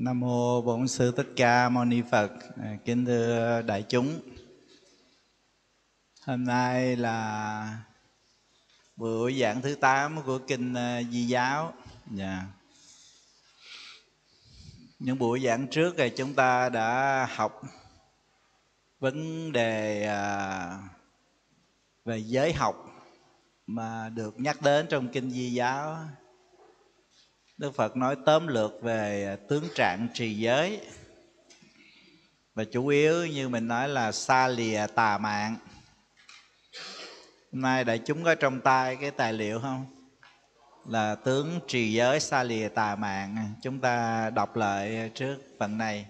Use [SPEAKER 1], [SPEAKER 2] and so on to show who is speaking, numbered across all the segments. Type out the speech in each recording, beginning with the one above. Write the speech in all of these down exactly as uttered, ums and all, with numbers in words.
[SPEAKER 1] Nam mô Bổn Sư Thích Ca Mâu Ni Phật. Kính thưa đại chúng, hôm nay là buổi giảng thứ tám của kinh Di Giáo. Yeah. Những buổi giảng trước thì chúng ta đã học vấn đề về giới học mà được nhắc đến trong kinh Di Giáo. Đức Phật nói tóm lược về tướng trạng trì giới, và chủ yếu như mình nói là xa lìa tà mạng. Hôm nay đại chúng có trong tay cái tài liệu không? Là tướng trì giới xa lìa tà mạng. Chúng ta đọc lại trước phần này.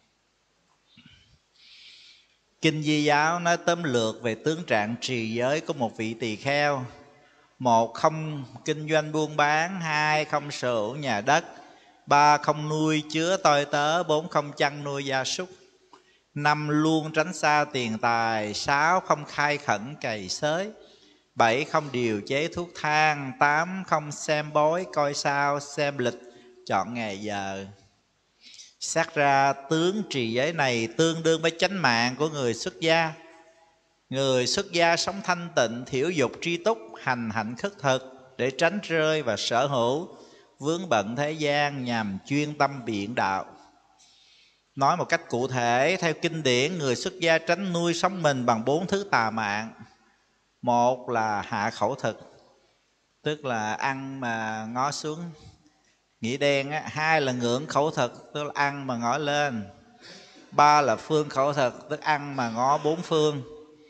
[SPEAKER 1] Kinh Di Giáo nói tóm lược về tướng trạng trì giới của một vị tỳ kheo. Một, không kinh doanh buôn bán. Hai, không sở hữu nhà đất. Ba, không nuôi chứa tôi tớ. Bốn, không chăn nuôi gia súc. Năm, luôn tránh xa tiền tài. Sáu, không khai khẩn cày xới. Bảy, không điều chế thuốc thang. Tám, không xem bói coi sao, xem lịch, chọn ngày giờ. Xét ra tướng trì giới này tương đương với chánh mạng của người xuất gia. Người xuất gia sống thanh tịnh, thiểu dục tri túc, hành hạnh khất thực để tránh rơi vào sở hữu, vướng bận thế gian, nhằm chuyên tâm biện đạo. Nói một cách cụ thể, theo kinh điển, người xuất gia tránh nuôi sống mình bằng bốn thứ tà mạng. Một là hạ khẩu thực, tức là ăn mà ngó xuống nghĩa đen á. Hai là ngưỡng khẩu thực, tức là ăn mà ngó lên. Ba là phương khẩu thực, tức ăn mà ngó bốn phương.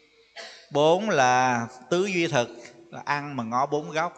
[SPEAKER 1] Bốn là tứ duy thực, là ăn mà ngó bốn góc.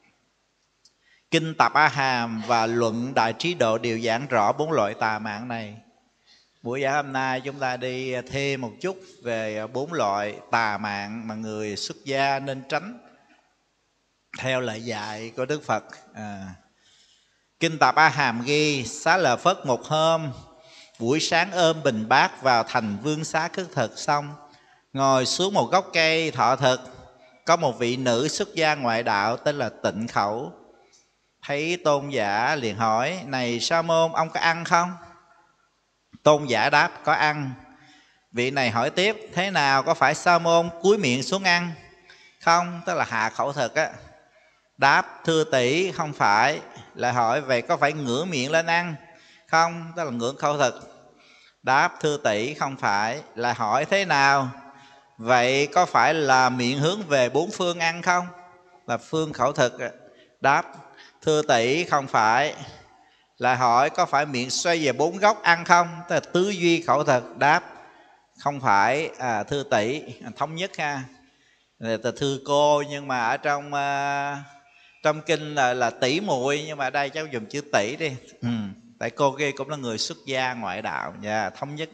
[SPEAKER 1] Kinh Tập A Hàm và Luận Đại Trí Độ đều giảng rõ bốn loại tà mạng này. Buổi giảng hôm nay chúng ta đi thêm một chút về bốn loại tà mạng mà người xuất gia nên tránh theo lời dạy của Đức Phật. À. Kinh Tập A Hàm ghi: Xá Lợi Phất một hôm buổi sáng ôm bình bát vào thành Vương Xá khất thực xong, ngồi xuống một gốc cây thọ thực. Có một vị nữ xuất gia ngoại đạo tên là Tịnh Khẩu thấy tôn giả liền hỏi: Này Sa môn, ông có ăn không? Tôn giả đáp: Có ăn. Vị này hỏi tiếp: Thế nào, có phải Sa môn cúi miệng xuống ăn không? Tức là hạ khẩu thực á. Đáp: Thưa tỷ, không phải. Lại hỏi: Vậy có phải ngửa miệng lên ăn không? Tức là ngưỡng khẩu thực. Đáp: Thưa tỷ, không phải. Lại hỏi: Thế nào? Vậy có phải là miệng hướng về bốn phương ăn không? Là phương khẩu thực. Đáp: Thưa tỷ, không phải. Lại hỏi: Có phải miệng xoay về bốn góc ăn không? Tức là tứ duy khẩu thực. Đáp: Không phải. À, thưa tỷ, thống nhất ha. Thưa cô, nhưng mà ở trong uh, trong kinh là, là tỷ muội, nhưng mà ở đây cháu dùng chữ tỷ đi. Ừ. Tại cô kia cũng là người xuất gia ngoại đạo. Yeah, thống nhất.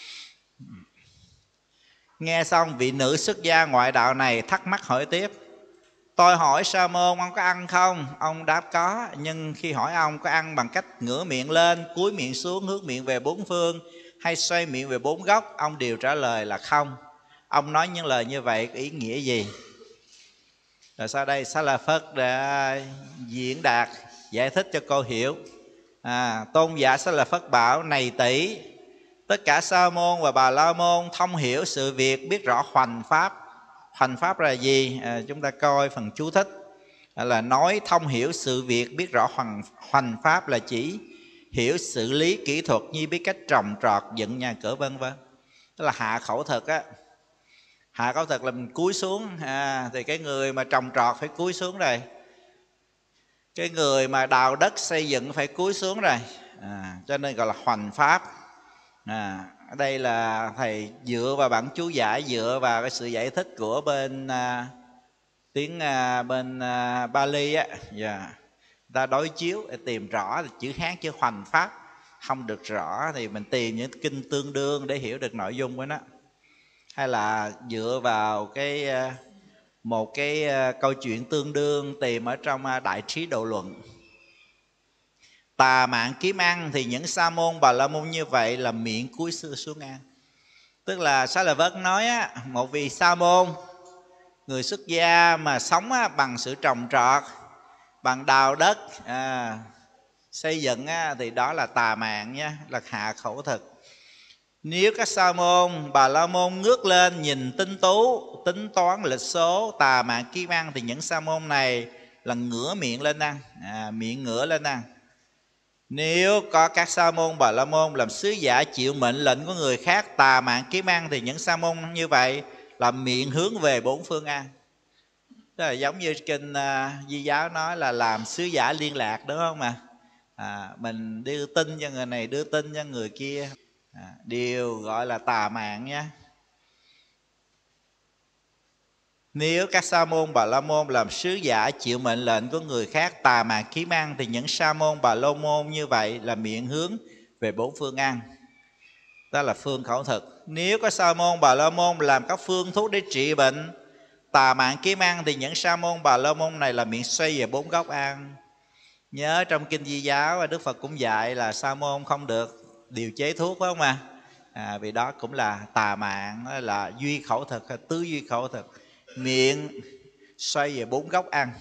[SPEAKER 1] Nghe xong vị nữ xuất gia ngoại đạo này thắc mắc hỏi tiếp: Tôi hỏi Sa môn, ông có ăn không? Ông đáp có. Nhưng khi hỏi ông có ăn bằng cách ngửa miệng lên, cúi miệng xuống, hướng miệng về bốn phương, hay xoay miệng về bốn góc, ông đều trả lời là không. Ông nói những lời như vậy có ý nghĩa gì? Rồi sau đây Xá Lợi Phất đã diễn đạt giải thích cho cô hiểu. à, Tôn giả Xá Lợi Phất bảo: Này tỷ, tất cả Sa môn và Bà La môn thông hiểu sự việc, biết rõ hoành pháp. Hoành pháp là gì? À, chúng ta coi phần chú thích. À, là nói thông hiểu sự việc, biết rõ hoành, hoành pháp là chỉ hiểu xử lý kỹ thuật như biết cách trồng trọt, dựng nhà cửa vân vân. Tức là hạ khẩu thực á. Hạ khẩu thực là mình cúi xuống. À, thì cái người mà trồng trọt phải cúi xuống rồi. Cái người mà đào đất xây dựng phải cúi xuống rồi. À, cho nên gọi là hoành pháp. À, ở đây là thầy dựa vào bản chú giải, dựa vào cái sự giải thích của bên à, tiếng à, bên à, Bali á. Yeah. Ta đối chiếu để tìm rõ chữ Hán, chữ hoành pháp không được rõ thì mình tìm những kinh tương đương để hiểu được nội dung của nó. Hay là dựa vào cái một cái câu chuyện tương đương tìm ở trong Đại Trí Độ Luận. Tà mạng kiếm ăn thì những Sa môn Bà La môn như vậy là miệng cúi xuống ăn. Tức là Xá Lợi Phất nói á, một vị Sa môn, người xuất gia mà sống á, bằng sự trồng trọt, bằng đào đất, à, xây dựng á, thì đó là tà mạng nha, là hạ khẩu thực. Nếu các sa môn Bà La Môn ngước lên nhìn tinh tú, tính toán lịch số, tà mạng kiếm ăn, thì những sa môn này là ngửa miệng lên ăn, à, miệng ngửa lên ăn. Nếu có các sa môn Bà La Môn làm sứ giả chịu mệnh lệnh của người khác tà mạng kiếm ăn, thì những sa môn như vậy là miệng hướng về bốn phương ăn. Đó là giống như kinh uh, Di Giáo nói là làm sứ giả liên lạc, đúng không mà à, mình đưa tin cho người này, đưa tin cho người kia, à, đều gọi là tà mạng nha. Nếu các sa môn Bà La Môn làm sứ giả chịu mệnh lệnh của người khác tà mạng kiếm ăn, thì những sa môn Bà La Môn như vậy là miệng hướng về bốn phương ăn. Đó là phương khẩu thực. Nếu có sa môn Bà La Môn làm các phương thuốc để trị bệnh tà mạng kiếm ăn, thì những sa môn Bà La Môn này là miệng xoay về bốn góc ăn. Nhớ trong kinh Di Giáo Đức Phật cũng dạy là sa môn không được điều chế thuốc, phải không ạ? À, vì đó cũng là tà mạng, là duy khẩu thực hay tứ duy khẩu thực, miệng xoay về bốn góc ăn.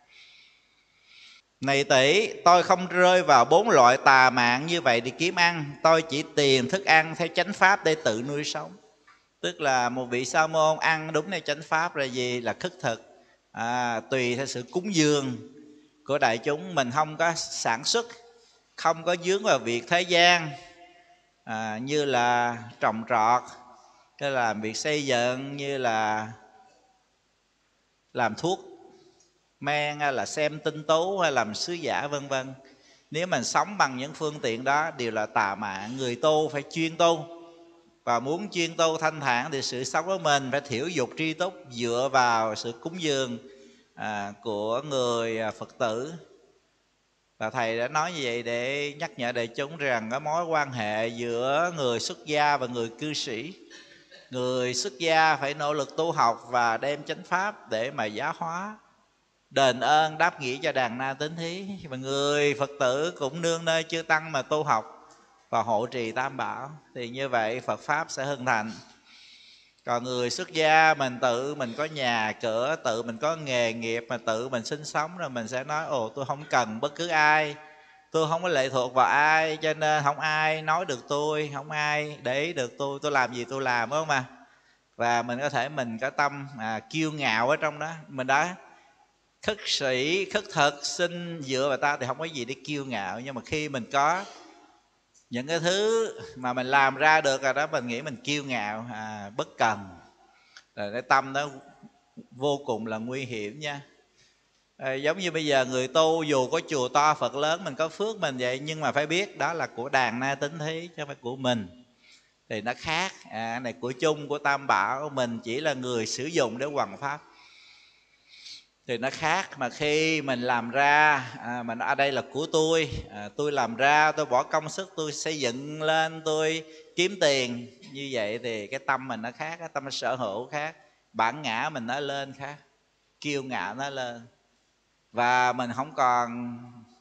[SPEAKER 1] Này tỷ, tôi không rơi vào bốn loại tà mạng như vậy để kiếm ăn, tôi chỉ tìm thức ăn theo chánh pháp để tự nuôi sống. Tức là một vị sa môn ăn đúng theo chánh pháp là gì? Là khất thực, à, tùy theo sự cúng dường của đại chúng. Mình không có sản xuất, không có dướng vào việc thế gian, à, như là trồng trọt, hay là làm việc xây dựng, như là làm thuốc men, hay là xem tinh tú, hay làm sứ giả, vân vân. Nếu mình sống bằng những phương tiện đó đều là tà mạng. Người tu phải chuyên tu, và muốn chuyên tu thanh thản thì sự sống của mình phải thiểu dục tri túc, dựa vào sự cúng dường à, của người Phật tử. Và thầy đã nói như vậy để nhắc nhở đại chúng rằng cái mối quan hệ giữa người xuất gia và người cư sĩ. Người xuất gia phải nỗ lực tu học và đem chánh pháp để mà giáo hóa, đền ơn đáp nghĩa cho đàn na tín thí. Và người Phật tử cũng nương nơi chư tăng mà tu học và hộ trì tam bảo, thì như vậy Phật pháp sẽ hưng thành. Còn người xuất gia mình tự mình có nhà cửa, tự mình có nghề nghiệp, mà tự mình sinh sống, rồi mình sẽ nói ồ tôi không cần bất cứ ai, tôi không có lệ thuộc vào ai, cho nên không ai nói được tôi, không ai để ý được tôi, tôi làm gì tôi làm, đúng không ạ? Và mình có thể mình có tâm à, kiêu ngạo ở trong đó. Mình đã khất sĩ, khất thực, xin dựa vào ta thì không có gì để kiêu ngạo. Nhưng mà khi mình có những cái thứ mà mình làm ra được rồi đó, mình nghĩ mình kiêu ngạo, à, bất cần, rồi cái tâm đó vô cùng là nguy hiểm nha. À, giống như bây giờ người tu dù có chùa to Phật lớn, mình có phước mình vậy, nhưng mà phải biết đó là của đàn na tín thí chứ không phải của mình, thì nó khác. À, này của chung, của tam bảo, mình chỉ là người sử dụng để hoằng pháp, thì nó khác. Mà khi mình làm ra, à, mình ở đây là của tôi, à, tôi làm ra, tôi bỏ công sức, tôi xây dựng lên, tôi kiếm tiền, như vậy thì cái tâm mình nó khác, cái tâm sở hữu khác, bản ngã mình nó lên khác, kiêu ngạo nó lên. Và mình không còn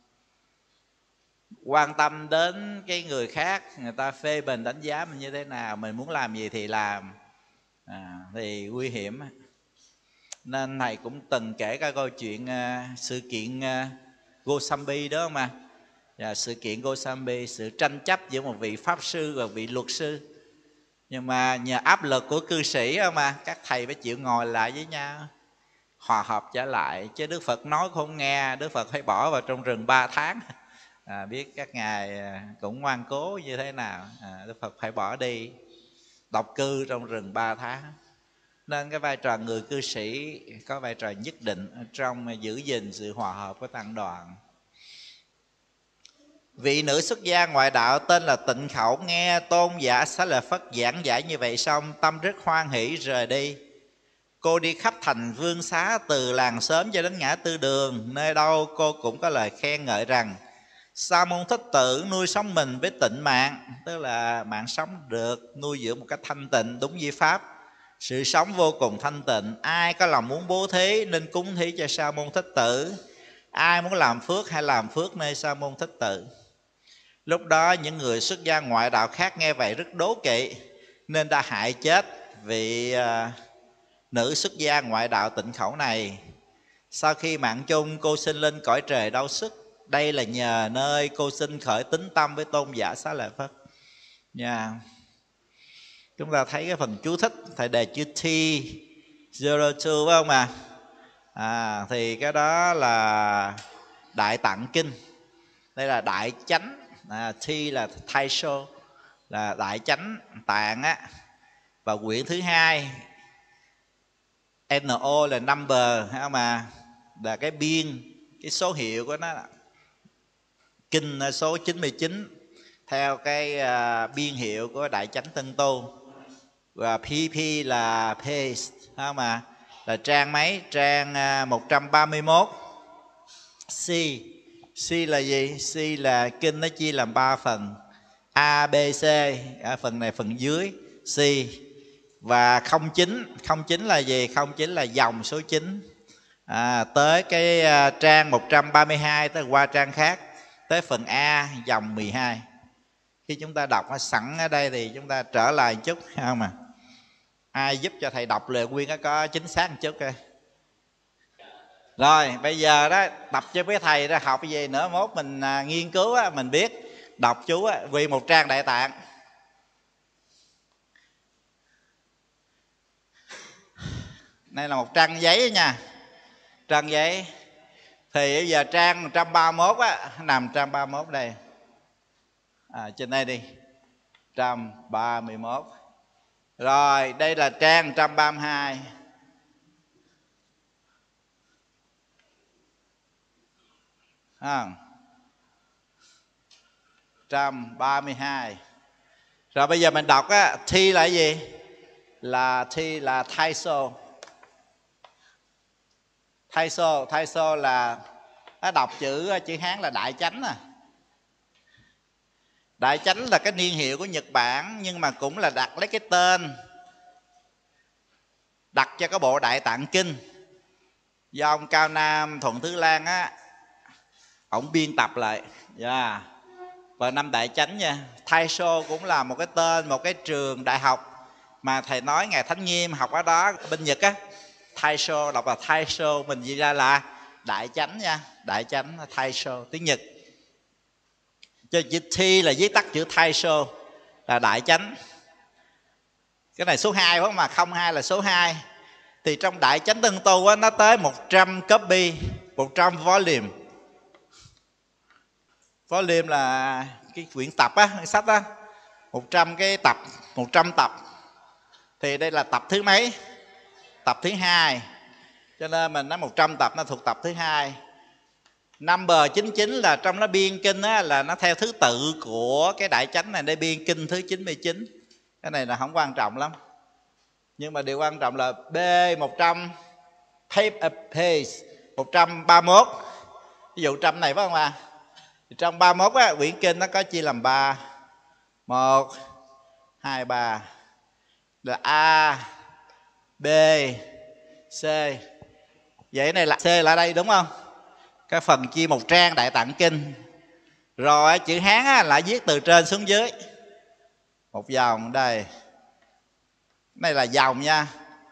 [SPEAKER 1] quan tâm đến cái người khác, người ta phê bình đánh giá mình như thế nào, mình muốn làm gì thì làm, à, thì nguy hiểm. Nên thầy cũng từng kể cái câu chuyện uh, sự kiện uh, Gosambi đó mà, và sự kiện Gosambi, sự tranh chấp giữa một vị pháp sư và vị luật sư. Nhưng mà nhờ áp lực của cư sĩ mà các thầy phải chịu ngồi lại với nhau, hòa hợp trở lại. Chứ Đức Phật nói không nghe, Đức Phật phải bỏ vào trong rừng ba tháng. À, biết các ngài cũng ngoan cố như thế nào, à, Đức Phật phải bỏ đi độc cư trong rừng ba tháng. Nên cái vai trò người cư sĩ có vai trò nhất định trong giữ gìn sự hòa hợp của tăng đoàn. Vị nữ xuất gia ngoại đạo tên là Tịnh Khẩu nghe tôn giả Xá Lợi Phất giảng giải như vậy xong, tâm rất hoan hỷ rời đi. Cô đi khắp thành Vương Xá, từ làng xóm cho đến ngã tư đường, nơi đâu cô cũng có lời khen ngợi rằng Sa môn Thích Tử nuôi sống mình với tịnh mạng, tức là mạng sống được nuôi dưỡng một cách thanh tịnh đúng như pháp, sự sống vô cùng thanh tịnh. Ai có lòng muốn bố thí nên cúng thí cho Sa môn Thích Tử, ai muốn làm phước hay làm phước nơi Sa môn Thích Tử. Lúc đó những người xuất gia ngoại đạo khác nghe vậy rất đố kỵ, nên đã hại chết vị uh, nữ xuất gia ngoại đạo Tịnh Khẩu này. Sau khi mạng chung, cô sinh lên cõi trời đau sức, Đây là nhờ nơi cô xin khởi tín tâm với tôn giả Xá Lợi Phất nha. Chúng ta thấy cái phần chú thích thầy đề chữ T zero two phải không à? À thì cái đó là Đại Tạng Kinh. Đây là Đại Chánh, à, T là Taisho, là Đại Chánh Tạng á. Và quyển thứ hai N O là number phải không à? Là cái biên, cái số hiệu của nó. Kinh số chín mươi chín theo cái uh, biên hiệu của Đại Chánh Tân Tu. Và P P là page phải không à? Là trang mấy? Trang uh, một trăm ba mươi mốt. C C là gì? C là kinh nó chia làm ba phần. A, B, C. À, phần này phần dưới C. Và không chín, không chín là gì? Không chín là dòng số chín. À, tới cái uh, trang một trăm ba mươi hai, tới qua trang khác, tới phần A dòng mười hai. Khi chúng ta đọc sẵn ở đây thì chúng ta trở lại một chút không à? Ai giúp cho thầy đọc lời nguyên có chính xác một chút coi. Rồi bây giờ đó tập cho với thầy ra học gì nữa, mốt mình à, nghiên cứu á, mình biết đọc chú á, vì một trang Đại Tạng. Đây là một trang giấy nha, trang giấy. Thì bây giờ trang một trăm ba mươi mốt á, nằm trang ba mươi mốt đây. À, trên đây đi, một trăm ba mươi mốt. Rồi đây là trang một trăm ba mươi hai. À, một trăm ba mươi hai. Rồi bây giờ mình đọc á, T là cái gì? Là T là Taiso. Taiso, Taiso là nó đọc chữ chữ Hán là Đại Chánh à. Đại Chánh là cái niên hiệu của Nhật Bản, nhưng mà cũng là đặt lấy cái tên đặt cho cái bộ Đại Tạng Kinh do ông Cao Nam Thuận Thứ Lan á, ổng biên tập lại. Yeah. Và năm Đại Chánh nha. Taiso cũng là một cái tên, một cái trường đại học mà thầy nói Ngài Thánh Nghiêm học ở đó bên Nhật á. Taiso đọc là Taiso, mình dịch ra là Đại Chánh nha. Đại Chánh Taiso tiếng Nhật. Cho chữ T là viết tắt chữ Taiso là Đại Chánh. Cái này số hai phải không mà, không hai là số hai. Thì trong Đại Chánh Tân Tu á, nó tới một trăm copy, một trăm volume. Volume là cái quyển tập á, cái sách á, một trăm cái tập, một trăm tập. Thì đây là tập thứ mấy? Tập thứ hai. Cho nên mình nói một trăm tập nó thuộc tập thứ hai. Number chín mươi chín là trong nó biên kinh á, là nó theo thứ tự của cái Đại Chánh này để biên kinh thứ chín mươi chín. Cái này là không quan trọng lắm. Nhưng mà điều quan trọng là B một trăm page một trăm ba mươi mốt. Ví dụ trăm này phải không ạ? À? Trong ba mươi mốt á, quyển kinh nó có chia làm ba. một, hai, ba. Là A, B, C. Vậy này là C là đây đúng không? Cái phần chia một trang Đại Tạng Kinh. Rồi chữ Hán á, lại viết từ trên xuống dưới. Một dòng đây. Này là dòng nha.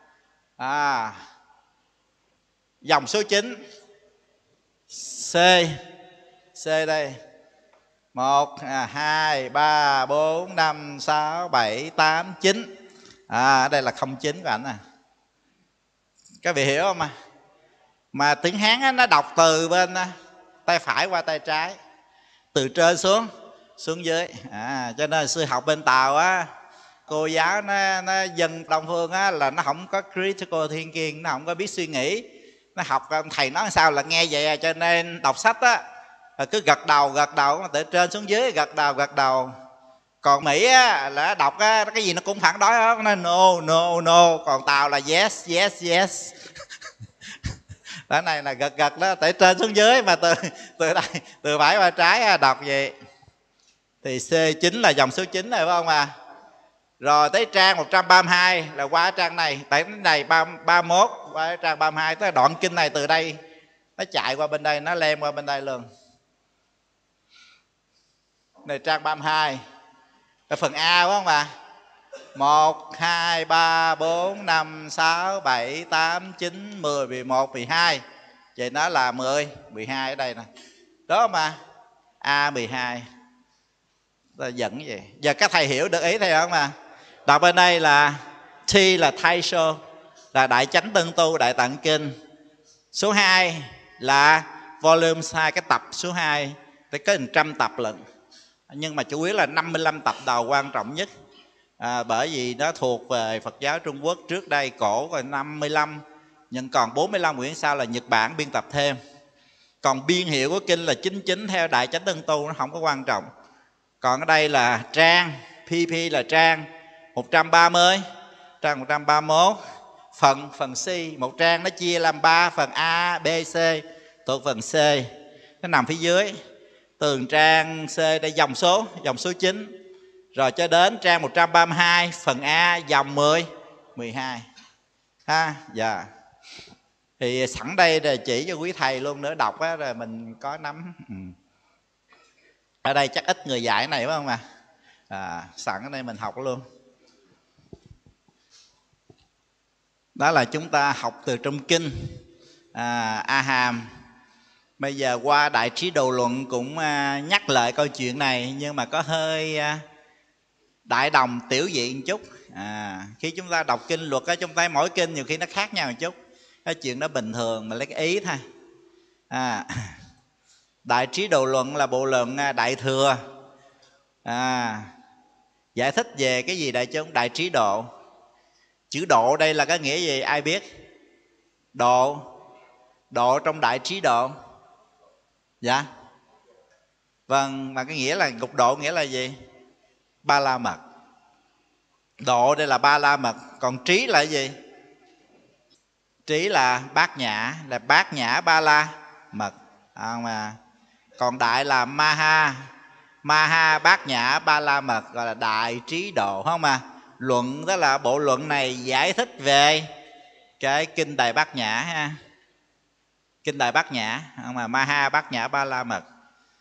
[SPEAKER 1] À, dòng số chín. C. C đây. một, hai, ba, bốn, năm, sáu, bảy, tám, chín. À, đây là không chín của ảnh à. Các vị hiểu không à? Mà tiếng Hán á, nó đọc từ bên tay phải qua tay trái, từ trên xuống xuống dưới. À, cho nên sư học bên Tàu á, cô giáo nó, nó dân Đông Phương á, là nó không có critical thinking, nó không có biết suy nghĩ. Nó học thầy nói sao là nghe vậy à. Cho nên đọc sách á là cứ gật đầu gật đầu từ trên xuống dưới, gật đầu gật đầu. Còn Mỹ á là đọc á, cái gì nó cũng phản đối đó, nó no no no. Còn Tàu là yes yes yes. Cái này là gật gật đó, từ trên xuống dưới, mà từ từ đây từ phải qua trái đọc vậy. Thì C chín là dòng số chín này phải không à? Rồi tới trang một trăm ba mươi hai là qua trang này, tại cái này ba mươi mốt qua trang ba mươi hai, tới đoạn kinh này từ đây nó chạy qua bên đây, nó lem qua bên đây luôn. Này trang ba mươi hai là phần A phải không ạ? một, hai, ba, bốn, năm, sáu, bảy, tám, chín, mười, mười một, mười hai. Vậy nó là mười, mười hai ở đây nè. đó mà A mười hai ta dẫn vậy. Giờ các thầy hiểu được ý thầy không mà? Đọc bên đây là T là Taisho, là Đại Chánh Tân Tu Đại Tạng Kinh. Số hai là volume hai, cái tập số hai, tới có một trăm tập lận. Nhưng mà chủ yếu là năm mươi lăm tập đầu quan trọng nhất. À, bởi vì nó thuộc về Phật giáo Trung Quốc trước đây cổ rồi năm mươi lăm, nhưng còn bốn mươi lăm quyển sau là Nhật Bản biên tập thêm. Còn biên hiệu của kinh là chín mươi chín theo Đại Chánh Tân Tu, nó không có quan trọng. Còn ở đây là trang, pê pê là trang một trăm ba mươi, trang một trăm ba mươi mốt, phần phần C, một trang nó chia làm ba phần A, B, C, thuộc phần C. Nó nằm phía dưới. Từ trang C đây dòng số, dòng số chín, rồi cho đến trang một trăm ba mươi hai, phần A dòng mười, mười hai. Ha, dạ. Thì sẵn đây để chỉ cho quý thầy luôn nữa, đọc á, rồi mình có nắm. Ừ. Ở đây chắc ít người dạy cái này phải không ạ? À, sẵn ở đây mình học luôn. Đó là chúng ta học từ trong kinh à, A Hàm. Bây giờ qua Đại Trí Độ Luận cũng à, nhắc lại câu chuyện này, nhưng mà có hơi à, đại đồng tiểu dị một chút. À, khi chúng ta đọc kinh luật á, chúng ta mỗi kinh nhiều khi nó khác nhau một chút. Cái chuyện đó bình thường, mà lấy cái ý thôi. À, Đại Trí Độ Luận là bộ luận Đại Thừa, à, giải thích về cái gì đại chúng? Đại trí độ. Chữ độ đây là cái nghĩa gì ai biết? Độ, độ trong Đại Trí Độ. Dạ vâng, mà cái nghĩa là ngục độ nghĩa là gì? Ba la mật. Độ đây là ba la mật. Còn trí là gì? Trí là bát nhã, là bát nhã ba la mật à, mà còn đại là maha, maha bát nhã ba la mật, gọi là Đại Trí Độ, không mà? Luận đó là bộ luận này giải thích về cái kinh Đại Bát Nhã ha, kinh Đại Bát Nhã, không mà maha bát nhã ba la mật.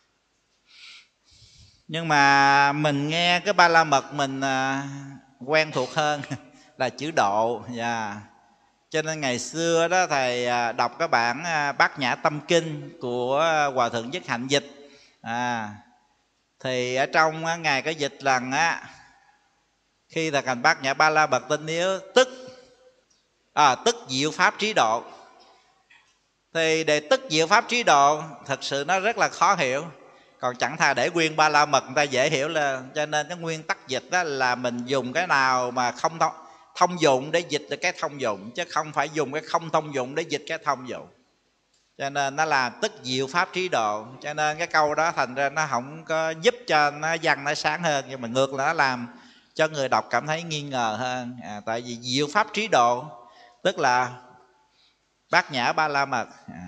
[SPEAKER 1] Nhưng mà mình nghe cái ba la mật mình à, quen thuộc hơn là chữ độ. Yeah. Cho nên ngày xưa đó thầy đọc cái bản Bát Nhã Tâm Kinh của Hòa Thượng Nhất Hạnh dịch, à, thì ở trong ngài có dịch rằng á, khi thực hành Bát Nhã Ba La Mật Tinh Yếu tức à, tức diệu pháp trí độ. Thì để tức diệu pháp trí độ thật sự nó rất là khó hiểu. Còn chẳng thà để nguyên Ba La Mật người ta dễ hiểu, là cho nên cái nguyên tắc dịch đó là mình dùng cái nào mà không thông, thông dụng để dịch được cái thông dụng, chứ không phải dùng cái không thông dụng để dịch cái thông dụng. Cho nên nó là tức diệu pháp trí độ. Cho nên cái câu đó thành ra nó không có giúp cho nó văn nó sáng hơn, nhưng mà ngược là nó làm cho người đọc cảm thấy nghi ngờ hơn. À, tại vì diệu pháp trí độ tức là Bát Nhã Ba La Mật. À.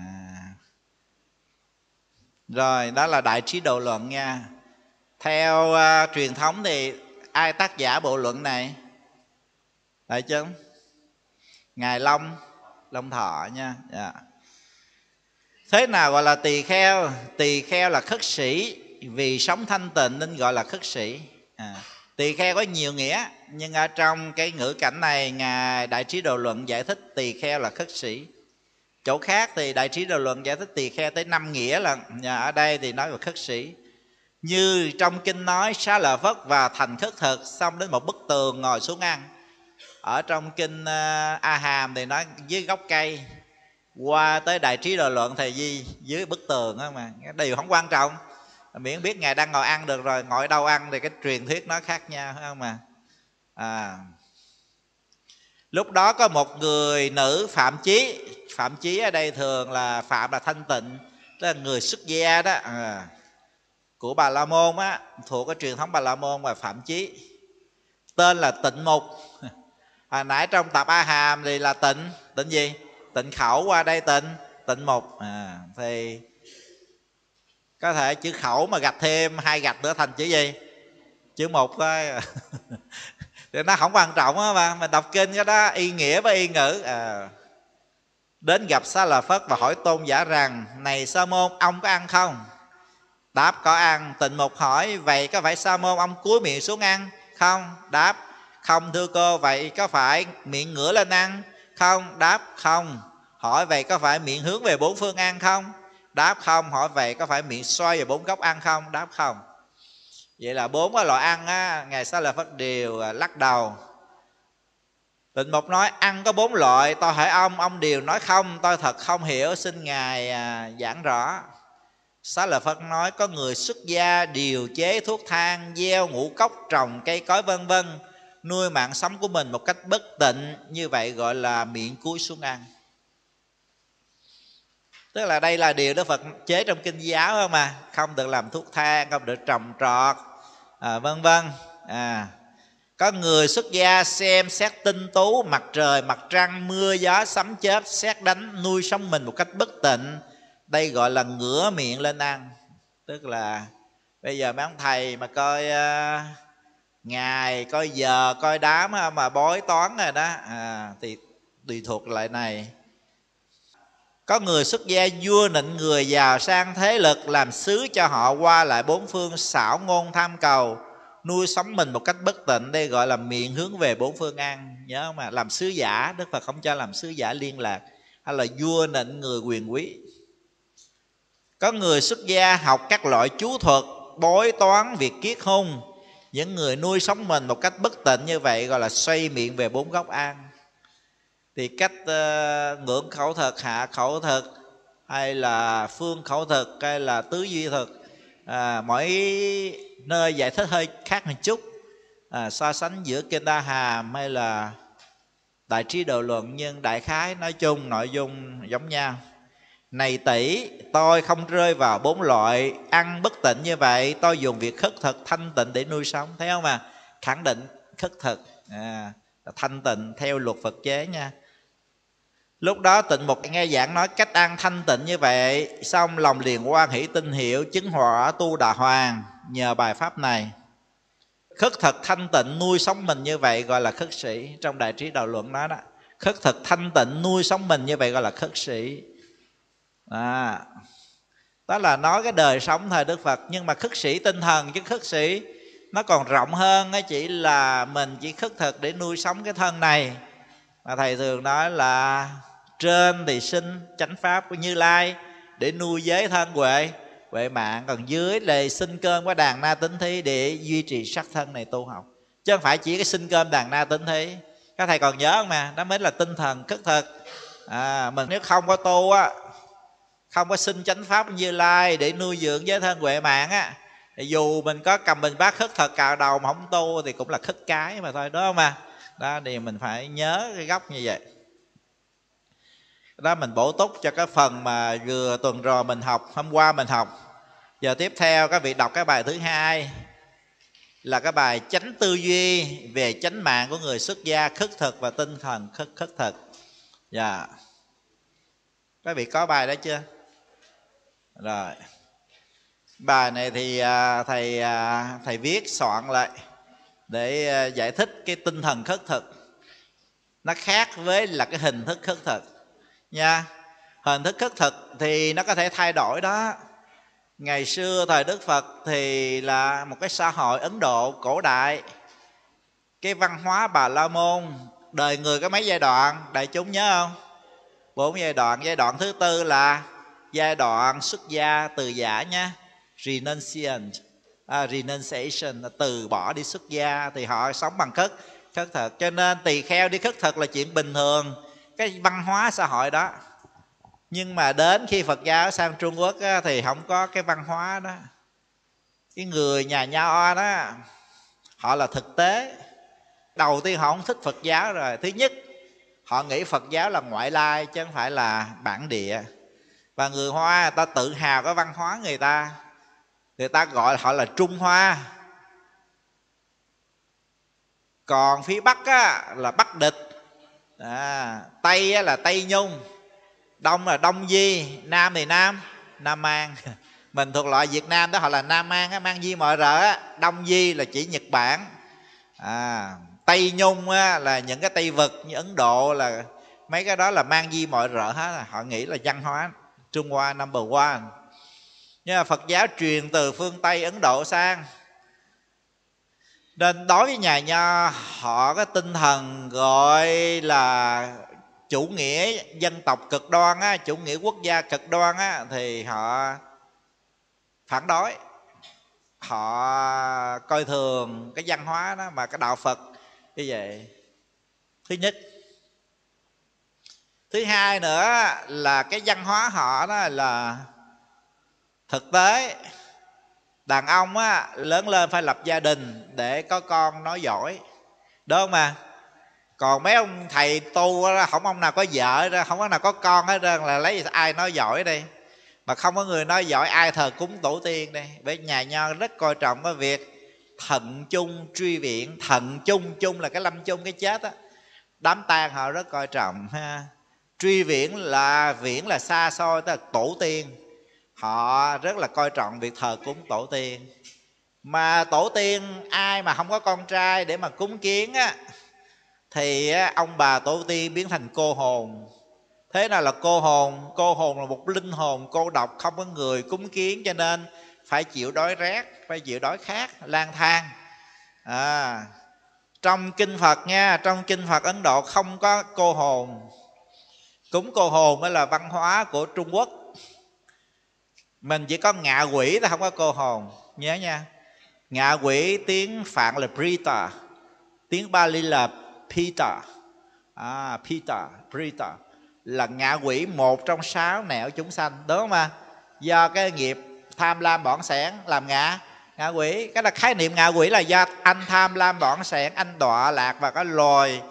[SPEAKER 1] Rồi đó là Đại Trí Độ Luận nha. Theo uh, truyền thống thì ai tác giả bộ luận này? Phải chứ? Ngài Long Long Thọ nha. Yeah. Thế nào gọi là tỳ kheo? Tỳ kheo là khất sĩ, vì sống thanh tịnh nên gọi là khất sĩ. À, tỳ kheo có nhiều nghĩa, nhưng ở trong cái ngữ cảnh này Ngài Đại Trí Độ Luận giải thích tỳ kheo là khất sĩ. Chỗ khác thì Đại Trí Độ Luận giải thích tỳ kheo tới năm nghĩa là, ở đây thì nói về khất sĩ. Như trong kinh nói xá lợi Phất và thành khất thực, xong đến một bức tường ngồi xuống ăn. Ở trong kinh A Hàm thì nói dưới gốc cây, qua tới Đại Trí Độ Luận thì gì dưới bức tường đó mà. Cái điều không quan trọng, miễn biết Ngài đang ngồi ăn được rồi. Ngồi đâu ăn thì cái truyền thuyết nó khác nhau, phải không mà? À, lúc đó có một người nữ phạm chí. Phạm chí ở đây thường là phạm là thanh tịnh, tức là người xuất gia đó, à, của Bà La Môn á, thuộc cái truyền thống Bà La Môn và phạm chí. Tên là Tịnh Mục. Hồi nãy trong tập A Hàm thì là tịnh, tịnh gì? Tịnh khẩu, qua đây tịnh, tịnh mục. À, thì có thể chữ khẩu mà gạch thêm hai gạch nữa thành chữ gì? Chữ mục thôi. Thì nó không quan trọng á mà. Mình đọc kinh cái đó y nghĩa với y ngữ. À, đến gặp Xá Lợi Phất và hỏi tôn giả rằng: này Sa môn, ông có ăn không? Đáp: có ăn. Tịnh Mục hỏi: vậy có phải Sa môn ông cúi miệng xuống ăn không? Đáp: không thưa cô. Vậy có phải miệng ngửa lên ăn không? Đáp: không. Hỏi: vậy có phải miệng hướng về bốn phương ăn không? Đáp không. Hỏi vậy có phải miệng xoay và bốn góc ăn không? Đáp không. Vậy là bốn cái loại ăn á, Ngài Xá Lợi Phất đều lắc đầu. Tịnh Mục nói ăn có bốn loại, tôi hỏi ông, ông đều nói không, tôi thật không hiểu, xin Ngài à, giảng rõ. Xá Lợi Phất nói có người xuất gia điều chế thuốc thang, gieo ngũ cốc, trồng cây cối vân vân, nuôi mạng sống của mình một cách bất tịnh, như vậy gọi là miệng cúi xuống ăn. Tức là đây là điều Đức Phật chế trong kinh giáo không mà, không được làm thuốc thang, không được trồng trọt, à, vân vân. À, có người xuất gia xem xét tinh tú, mặt trời, mặt trăng, mưa gió, sấm chớp, sét đánh, nuôi sống mình một cách bất tịnh, đây gọi là ngửa miệng lên ăn. Tức là bây giờ mấy ông thầy mà coi uh, ngày, coi giờ, coi đám mà bói toán rồi đó, à, thì tùy thuộc lại này. Có người xuất gia vua nịnh người giàu sang thế lực, làm sứ cho họ qua lại bốn phương, xảo ngôn tham cầu, nuôi sống mình một cách bất tịnh, đây gọi là miệng hướng về bốn phương ăn. Nhớ không? Mà làm sứ giả, Đức Phật không cho làm sứ giả liên lạc, hay là vua nịnh người quyền quý. Có người xuất gia học các loại chú thuật, bói toán, việc kiết hung, những người nuôi sống mình một cách bất tịnh như vậy gọi là xoay miệng về bốn góc ăn. Thì cách uh, ngưỡng khẩu thực, hạ khẩu thực, hay là phương khẩu thực, hay là tứ duy thực, à, mỗi nơi giải thích hơi khác một chút, à, so sánh giữa Kinh Đa Hàm hay là Đại Trí Độ Luận, nhưng đại khái nói chung nội dung giống nhau. Này tỷ, tôi không rơi vào bốn loại ăn bất tịnh như vậy, tôi dùng việc khất thực thanh tịnh để nuôi sống. Thấy không à? Khẳng định khất thực, à, thanh tịnh theo luật Phật chế nha. Lúc đó Tịnh Mục nghe giảng nói cách ăn thanh tịnh như vậy, xong lòng liền hoan hỷ tin hiểu, chứng hỏa tu đà hoàng nhờ bài pháp này. Khất thực thanh tịnh nuôi sống mình như vậy gọi là khất sĩ. Trong Đại Trí Đạo Luận đó đó, khất thực thanh tịnh nuôi sống mình như vậy gọi là khất sĩ. À, đó là nói cái đời sống thời Đức Phật. Nhưng mà khất sĩ tinh thần, chứ khất sĩ nó còn rộng hơn, chỉ là mình chỉ khất thực để nuôi sống cái thân này. Mà thầy thường nói là trên thì sinh chánh pháp của Như Lai để nuôi giới thân huệ huệ mạng, còn dưới là sinh cơm của đàn na tính thí để duy trì sắc thân này tu học, chứ không phải chỉ cái sinh cơm đàn na tính thí. Các thầy còn nhớ không mà, đó mới là tinh thần khất thực. À, mình nếu không có tu á, không có sinh chánh pháp Như Lai để nuôi dưỡng giới thân huệ mạng á, thì dù mình có cầm bình bát khất thực cạo đầu mà không tu thì cũng là khất cái mà thôi, đó không mà. Đó thì mình phải nhớ cái góc như vậy. Đó mình bổ túc cho cái phần mà vừa tuần rồi mình học, hôm qua mình học. Giờ tiếp theo các vị đọc cái bài thứ hai là cái bài chánh tư duy về chánh mạng của người xuất gia, khất thực và tinh thần khất khất thực. Dạ yeah. Các vị có bài đó chưa? Rồi. Bài này thì thầy thầy viết soạn lại để giải thích cái tinh thần khất thực. Nó khác với là cái hình thức khất thực nha. Hình thức khất thực thì nó có thể thay đổi đó. Ngày xưa thời Đức Phật thì là một cái xã hội Ấn Độ cổ đại. Cái văn hóa Bà La Môn, đời người có mấy giai đoạn, đại chúng nhớ không? Bốn giai đoạn. Giai đoạn thứ tư là giai đoạn xuất gia từ giả nha, renunciation, à, renunciation là từ bỏ đi xuất gia, thì họ sống bằng khất khất thực. Cho nên tỳ kheo đi khất thực là chuyện bình thường, cái văn hóa xã hội đó. Nhưng mà đến khi Phật giáo sang Trung Quốc á, thì không có cái văn hóa đó. Cái người nhà Nho đó, họ là thực tế. Đầu tiên họ không thích Phật giáo rồi. Thứ nhất, họ nghĩ Phật giáo là ngoại lai chứ không phải là bản địa. Và người Hoa người ta tự hào cái văn hóa người ta, người ta gọi họ là Trung Hoa. Còn phía Bắc á, là Bắc địch, à, Tây á, là Tây Nhung, Đông là Đông Di, Nam thì Nam Nam An. Mình thuộc loại Việt Nam đó, họ là Nam An á, mang di mọi rợ á. Đông Di là chỉ Nhật Bản, à, Tây Nhung á, là những cái Tây vực như Ấn Độ, là mấy cái đó là mang di mọi rợ hết. Họ nghĩ là văn hóa Trung Hoa number one. Nhưng mà Phật giáo truyền từ phương Tây Ấn Độ sang, nên đối với nhà Nho họ có tinh thần gọi là chủ nghĩa dân tộc cực đoan á, chủ nghĩa quốc gia cực đoan á, thì họ phản đối, họ coi thường cái văn hóa đó. Mà cái đạo Phật như vậy. Thứ nhất. Thứ hai nữa là cái văn hóa họ đó là thực tế. Đàn ông á, lớn lên phải lập gia đình để có con nói giỏi, đúng không mà? Còn mấy ông thầy tu á, không ông nào có vợ ra, không có nào có con hết trơn, là lấy ai nói giỏi đây? Mà không có người nói giỏi, ai thờ cúng tổ tiên đây? Bởi nhà Nho rất coi trọng cái việc thận chung truy viện. Thận chung, chung là cái lâm chung, cái chết á, đám tang họ rất coi trọng ha. Truy viễn là viễn là xa xôi, tức là tổ tiên. Họ rất là coi trọng việc thờ cúng tổ tiên. Mà tổ tiên ai mà không có con trai để mà cúng kiến á, thì ông bà tổ tiên biến thành cô hồn. Thế nào là cô hồn? Cô hồn là một linh hồn cô độc, không có người cúng kiến, cho nên phải chịu đói rét, phải chịu đói khát, lang thang. à, Trong kinh Phật nha, trong kinh Phật Ấn Độ không có cô hồn. Cúng cô hồn mới là văn hóa của Trung Quốc. Mình chỉ có ngạ quỷ thôi, không có cô hồn. Nhớ nha. Ngạ quỷ tiếng Phạn là Prita, tiếng Bali là Pita. à, Pita, Prita là ngạ quỷ, một trong sáu nẻo chúng sanh, đúng không ạ? Do cái nghiệp tham lam bỏng sẻn làm ngạ ngạ quỷ. Cái là khái niệm ngạ quỷ là do anh tham lam bỏng sẻn, anh đọa lạc vào cái loài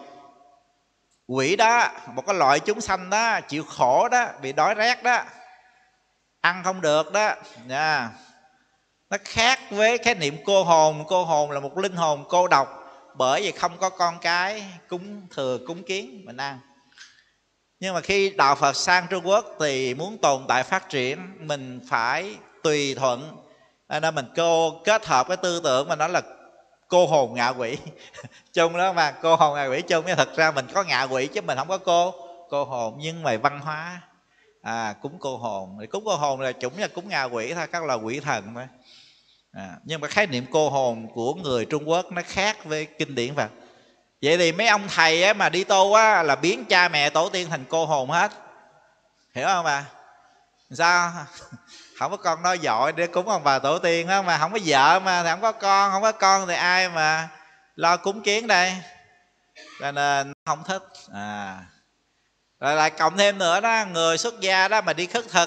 [SPEAKER 1] quỷ đó, một cái loại chúng sanh đó, chịu khổ đó, bị đói rét đó, ăn không được đó. yeah. Nó khác với khái niệm cô hồn. Cô hồn là một linh hồn cô độc, bởi vì không có con cái cúng thừa cúng kiến mình ăn. Nhưng mà khi đạo Phật sang Trung Quốc thì muốn tồn tại phát triển, mình phải tùy thuận, nên mình cô kết hợp cái tư tưởng mà nó là cô hồn ngạ quỷ chung đó mà. Cô hồn ngạ quỷ chung, nhưng thật ra mình có ngạ quỷ chứ mình không có cô cô hồn. Nhưng mà văn hóa à, cúng cô hồn, cúng cô hồn là chủng là cúng ngạ quỷ thôi, các là quỷ thần thôi. à, Nhưng mà khái niệm cô hồn của người Trung Quốc nó khác với kinh điển Phật. Vậy thì mấy ông thầy á, mà đi tu á, là biến cha mẹ tổ tiên thành cô hồn hết, hiểu không bà? Sao không có con nói giỏi để cúng ông bà tổ tiên á, mà không có vợ mà thì không có con, không có con thì ai mà lo cúng kiến đây? Cho nên không thích. à Rồi lại cộng thêm nữa đó, người xuất gia đó mà đi khất thực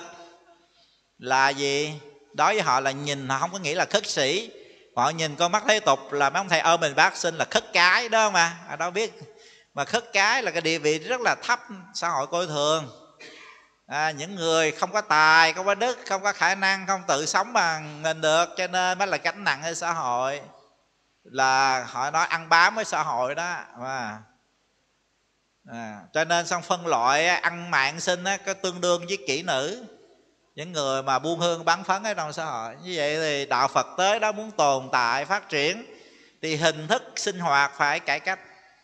[SPEAKER 1] là gì? Đối với họ là nhìn, họ không có nghĩ là khất sĩ. Họ nhìn con mắt thế tục là mấy ông thầy ơn mình bác sinh là khất cái đó mà. À, đâu biết. Mà khất cái là cái địa vị rất là thấp, xã hội coi thường. à, Những người không có tài, không có đức, không có khả năng, không tự sống bằng mình được, cho nên mới là gánh nặng ở xã hội. Là họ nói ăn bám với xã hội đó mà. À, cho nên xong phân loại ăn mạng sinh á, có tương đương với kỹ nữ, những người mà buôn hương bán phấn ở trong xã hội. Như vậy thì đạo Phật tới đó muốn tồn tại phát triển thì hình thức sinh hoạt phải cải cách,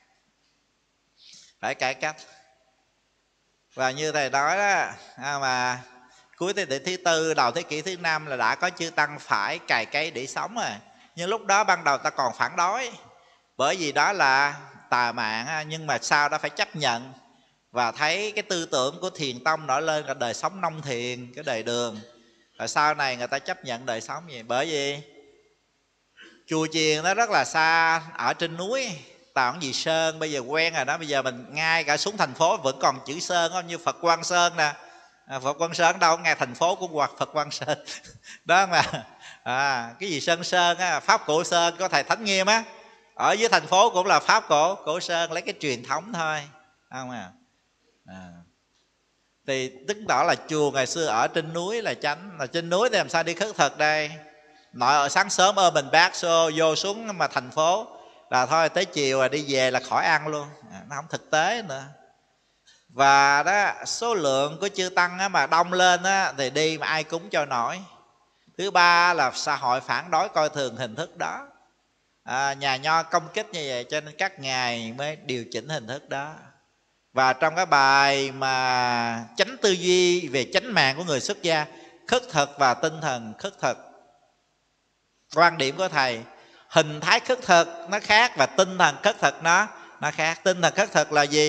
[SPEAKER 1] phải cải cách. Và như thầy nói đó, mà cuối thế kỷ thứ tư đầu thế kỷ thứ năm là đã có chư tăng phải cày cấy để sống rồi. Nhưng lúc đó ban đầu ta còn phản đối, bởi vì đó là tà mạng. Nhưng mà sau đó phải chấp nhận và thấy cái tư tưởng của thiền tông nổi lên là đời sống nông thiền, cái đời đường. Rồi sau này người ta chấp nhận đời sống gì? Bởi vì chùa chiền nó rất là xa, ở trên núi, tạo cái gì sơn, bây giờ quen rồi đó. Bây giờ mình ngay cả xuống thành phố vẫn còn chữ sơn không? Như Phật Quang Sơn nè. à, Phật Quang Sơn đâu, ngay thành phố cũng hoặc Phật Quang Sơn đó mà. à, Cái gì Sơn Sơn á, Pháp Cổ Sơn có thầy Thánh Nghiêm á, ở dưới thành phố cũng là Pháp Cổ Cổ Sơn, lấy cái truyền thống thôi, không à. à. Thì tức tỏ là chùa ngày xưa ở trên núi là chánh, là trên núi thì làm sao đi khất thực đây? Nội ở sáng sớm ơ mình bác xô vô xuống mà thành phố là thôi, tới chiều rồi đi về là khỏi ăn luôn. à, Nó không thực tế nữa. Và đó, số lượng của chư tăng á, mà đông lên á, thì đi mà ai cúng cho nổi. Thứ ba là xã hội phản đối coi thường hình thức đó. à, Nhà Nho công kích như vậy, cho nên các ngài mới điều chỉnh hình thức đó. Và trong cái bài mà chánh tư duy về chánh mạng của người xuất gia, khất thực và tinh thần khất thực, quan điểm của thầy, hình thái khất thực nó khác và tinh thần khất thực nó nó khác. Tinh thần khất thực là gì?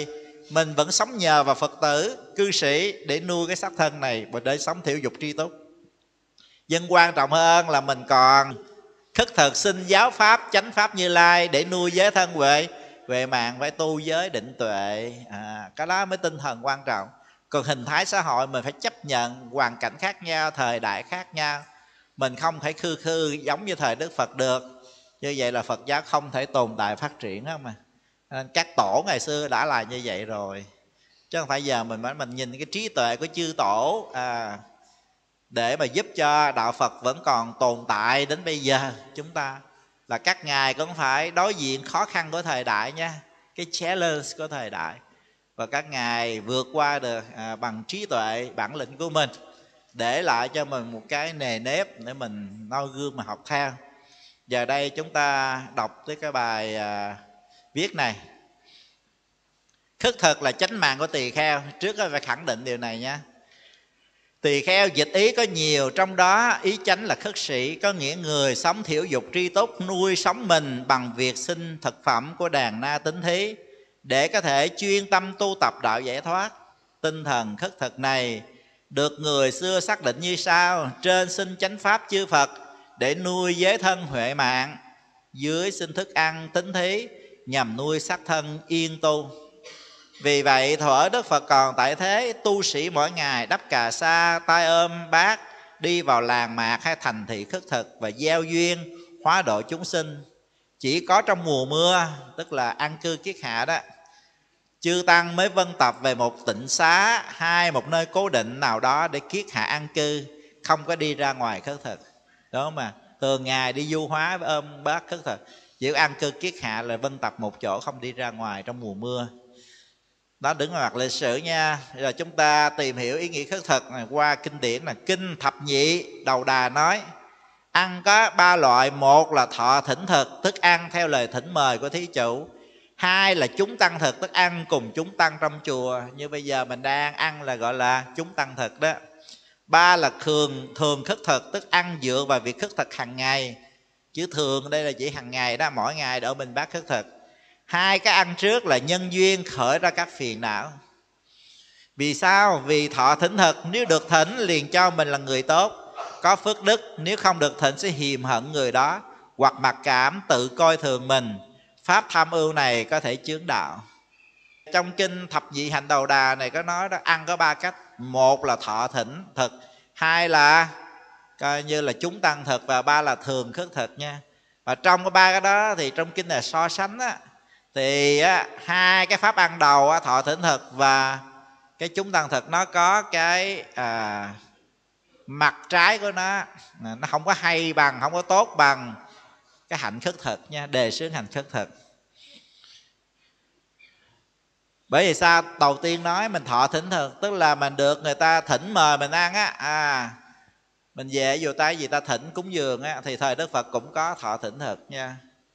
[SPEAKER 1] mình vẫn sống nhờ vào Phật tử, cư sĩ để nuôi cái xác thân này và để sống thiểu dục tri túc. Nhưng quan trọng hơn là mình còn khất thực xin giáo pháp, chánh pháp Như Lai để nuôi giới thân huệ huệ mạng, phải tu giới định tuệ. À, cái đó mới tinh thần quan trọng. Còn hình thái xã hội mình phải chấp nhận hoàn cảnh khác nhau, thời đại khác nhau. Mình không thể khư khư giống như thời Đức Phật được. Như vậy là Phật giáo không thể tồn tại phát triển đó mà. Nên các tổ ngày xưa đã là như vậy rồi, chứ không phải giờ mình mình nhìn cái trí tuệ của chư tổ à, để mà giúp cho đạo Phật vẫn còn tồn tại đến bây giờ. Chúng ta là các ngài cũng phải đối diện khó khăn của thời đại nha, cái challenge của thời đại, và các ngài vượt qua được à, bằng trí tuệ bản lĩnh của mình, để lại cho mình một cái nề nếp để mình noi gương mà học theo. Giờ đây chúng ta đọc tới cái bài à, viết này. Khất thực là chánh mạng của tỳ kheo. Trước đó phải khẳng định điều này nha. Tỳ kheo dịch ý có nhiều, trong đó ý chánh là khất sĩ, có nghĩa người sống thiểu dục tri túc, nuôi sống mình bằng việc xin thực phẩm của đàn na tín thí để có thể chuyên tâm tu tập đạo giải thoát. Tinh thần khất thực này được người xưa xác định như sau: trên xin chánh pháp chư Phật để nuôi giới thân huệ mạng, dưới xin thức ăn tín thí nhằm nuôi xác thân yên tu. Vì vậy thuở Đức Phật còn tại thế, tu sĩ mỗi ngày đắp cà sa, tay ôm bát, đi vào làng mạc hay thành thị khất thực và gieo duyên hóa độ chúng sinh. Chỉ có trong mùa mưa, tức là an cư kiết hạ đó, chư tăng mới vân tập về một tịnh xá hay một nơi cố định nào đó để kiết hạ an cư, không có đi ra ngoài khất thực. Đó mà thường ngày đi du hóa với ôm bát khất thực, chỉ an cư kiết hạ là vân tập một chỗ, không đi ra ngoài trong mùa mưa. Đó đứng ngoài mặt lịch sử nha. Rồi chúng ta tìm hiểu ý nghĩa khất thực này qua kinh điển là Kinh Thập Nhị Đầu Đà nói ăn có ba loại: một là thọ thỉnh thực, tức ăn theo lời thỉnh mời của thí chủ; hai là chúng tăng thực, tức ăn cùng chúng tăng trong chùa, như bây giờ mình đang ăn là gọi là chúng tăng thực đó; ba là thường thường khất thực, tức ăn dựa vào việc khất thực hàng ngày. Chứ thường đây là chỉ hàng ngày đó, mỗi ngày đỡ mình bát khất thực. Hai cái ăn trước là nhân duyên khởi ra các phiền não. Vì sao? Vì thọ thỉnh thực, nếu được thỉnh liền cho mình là người tốt, có phước đức; nếu không được thỉnh sẽ hiềm hận người đó, hoặc mặc cảm tự coi thường mình. Pháp tham ưu này có thể chướng đạo. Trong Kinh Thập Nhị Hành Đầu Đà này có nói đó, ăn có ba cách: một là thọ thỉnh thực, hai là coi như là chúng tăng thực, và ba là thường khất thực nha. Và trong cái ba cái đó thì trong kinh này so sánh á, thì á, hai cái pháp ăn đầu á, thọ thỉnh thực và cái chúng tăng thực, nó có cái à, mặt trái của nó, nó không có hay bằng, không có tốt bằng cái hạnh khất thực nha, đề xướng hạnh khất thực. Bởi vì sao? Đầu tiên nói mình thọ thỉnh thực, tức là mình được người ta thỉnh mời mình ăn á, à, mình về vô tay gì ta thỉnh cúng dường á, thì thời Đức Phật cũng có thọ thỉnh thực nha.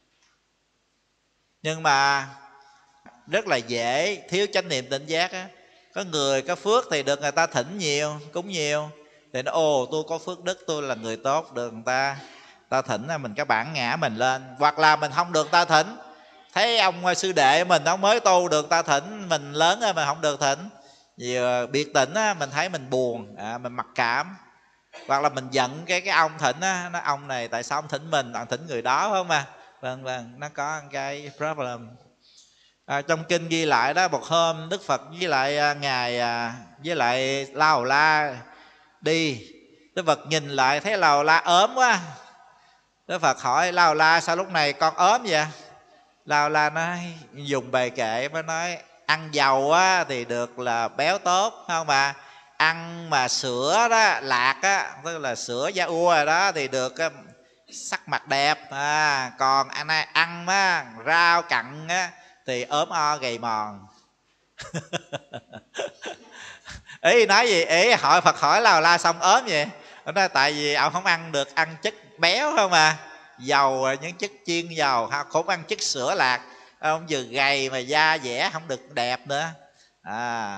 [SPEAKER 1] Nhưng mà rất là dễ thiếu chánh niệm tỉnh giác á. Có người có phước thì được người ta thỉnh nhiều, cúng nhiều, thì nó ồ tôi có phước đức, tôi là người tốt, được người ta ta thỉnh là mình cái bản ngã mình lên. Hoặc là mình không được ta thỉnh, thấy ông sư đệ mình ông mới tu được ta thỉnh, mình lớn rồi mình không được thỉnh, vì biệt tỉnh á, mình thấy mình buồn, à, mình mặc cảm. Hoặc là mình giận cái cái ông thỉnh á, nó ông này tại sao ông thỉnh mình, ông thỉnh người đó phải không à? Vâng vâng, nó có cái problem. À, trong kinh ghi lại đó, một hôm Đức Phật với lại à, ngài à, với lại La Hầu La đi, Đức Phật nhìn lại thấy La Hầu La ốm quá. Đức Phật hỏi La Hầu La sao lúc này con ốm vậy? La Hầu La nói, dùng bề kệ mới nói ăn dầu á, thì được là béo tốt không mà ăn mà sữa đó, lạc á, tức là sữa da ua rồi đó, thì được sắc mặt đẹp. À, còn ăn ăn á, rau cặn á, thì ốm o gầy mòn. Ý nói gì? Ý hỏi Phật hỏi La Hầu La xong ốm vậy? Nó nói tại vì ông không ăn được ăn chất béo không à, dầu, những chất chiên dầu, không ăn chất sữa lạc, ông vừa gầy mà da dẻ không được đẹp nữa. À,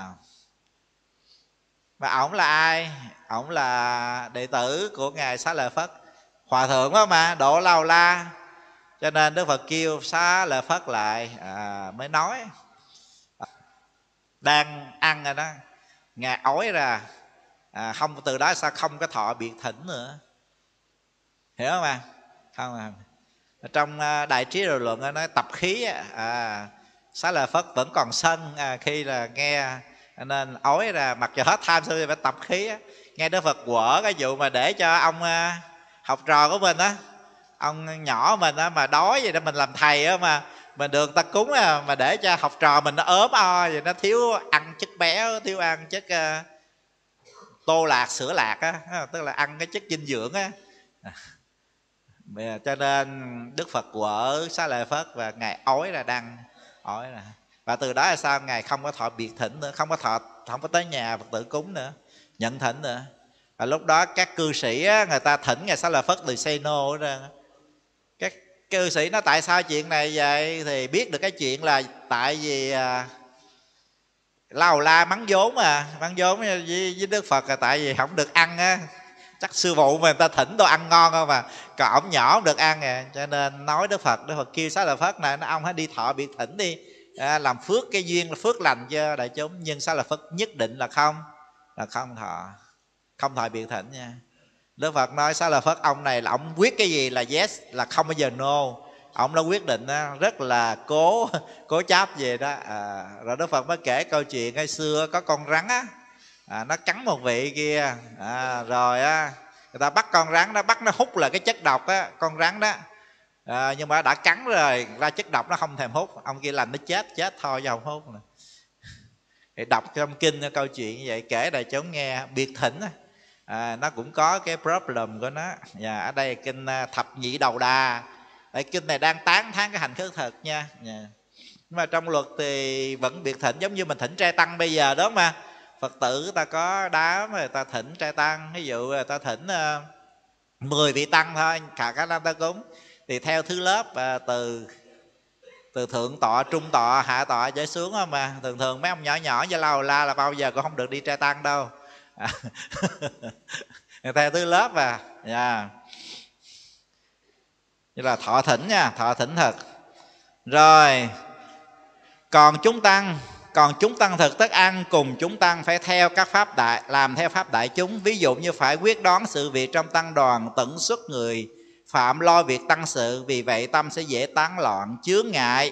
[SPEAKER 1] mà ổng là ai? Ổng là đệ tử của ngài Xá Lợi Phất, hòa thượng đó mà, độ La Hầu La. Cho nên Đức Phật kêu Xá Lợi Phất lại à, mới nói. đang ăn rồi đó, Ngài ói ra, à, không, từ đó sao không có thọ biệt thỉnh nữa, hiểu không ạ? Không à. Trong Đại Trí Độ Luận nó nói tập khí, à, Xá Lợi Phất vẫn còn sân, à, khi là nghe nên ói ra, mặc dù hết tham sư phải tập khí á. Nghe Đức Phật quở cái vụ mà để cho ông học trò của mình á, ông nhỏ mình á mà đói vậy đó, mình làm thầy á mà mình được ta cúng à, mà để cho học trò mình nó ốm o vậy, nó thiếu ăn chất béo, thiếu ăn chất uh, tô lạc, sữa lạc á, tức là ăn cái chất dinh dưỡng á. Cho nên Đức Phật quở Xá Lợi Phất và Ngài ói ra đăng, ói ra. Và từ đó là sao? Ngài không có thọ biệt thỉnh nữa, không có thọ, không có tới nhà Phật tử cúng nữa, nhận thỉnh nữa. Và lúc đó các cư sĩ á, người ta thỉnh Ngài Xá Lợi Phất từ say no ra. Các cư sĩ nói tại sao chuyện này vậy, thì biết được cái chuyện là tại vì à, Lao La mắng vốn, mà mắng vốn với, với Đức Phật là tại vì không được ăn á, chắc sư phụ mà người ta thỉnh đồ ăn ngon không mà, còn ổng nhỏ không được ăn à. Cho nên nói Đức Phật, Đức Phật kêu Xá Lợi Phất này, nó ông hãy đi thọ biệt thỉnh đi, à, làm phước cái duyên, là phước lành cho đại chúng. Nhưng Xá Lợi Phất nhất định là không, là không thọ, không thọ biệt thỉnh nha. Đức Phật nói Xá Lợi Phất ông này là ông quyết cái gì là yes, là không bao giờ no. Ông đã quyết định đó, rất là cố cố chấp về đó. À, rồi Đức Phật mới kể câu chuyện ngày xưa có con rắn á, à, nó cắn một vị kia, à, rồi á người ta bắt con rắn đó, bắt nó hút là cái chất độc á, con rắn đó, à, nhưng mà đã cắn rồi ra chất độc nó không thèm hút. Ông kia làm nó chết, chết thôi chứ không hút. Thì đọc trong kinh câu chuyện như vậy kể đại chúng nghe. Biệt thỉnh á, à, nó cũng có cái problem của nó. Và ở đây kinh Thập Nhị Đầu Đà, tại kinh này đang tán thán cái hành khất thực nha. Nhưng mà trong luật thì vẫn biệt thỉnh, giống như mình thỉnh trai tăng bây giờ đó mà. Phật tử ta có đám người ta thỉnh trai tăng, ví dụ người ta thỉnh uh, mười vị tăng thôi, cả cả năm ta cúng, thì theo thứ lớp uh, từ từ thượng tọa, trung tọa, hạ tọa trở xuống đó mà. Thường thường mấy ông nhỏ nhỏ với lao la là bao giờ cũng không được đi trai tăng đâu. À, theo thứ lớp à. Yeah. Như là thọ thỉnh nha, thọ thỉnh thật. Rồi còn chúng tăng, còn chúng tăng thực tất ăn cùng chúng tăng phải theo các pháp đại, làm theo pháp đại chúng. Ví dụ như phải quyết đoán sự việc trong tăng đoàn, tận xuất người phạm lo việc tăng sự, vì vậy tâm sẽ dễ tán loạn, chướng ngại,